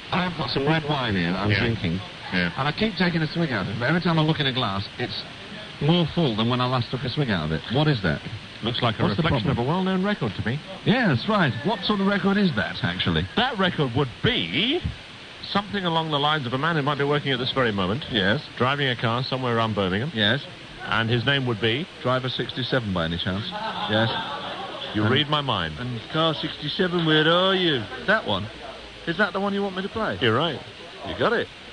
I've got some red wine here that I'm drinking, and I keep taking a swig out of it, but every time I look in a glass, it's more full than when I last took a swig out of it. What is that? Looks like a reflection of a well-known record to me. Yeah, that's right. What sort of record is that, actually? That record would be something along the lines of a man who might be working at this very moment. Yes. Driving a car somewhere around Birmingham. Yes. And his name would be? Driver 67, by any chance. Yes. You read my mind. And car 67, where are you? That one? Is that the one you want me to play? You're right. You got it.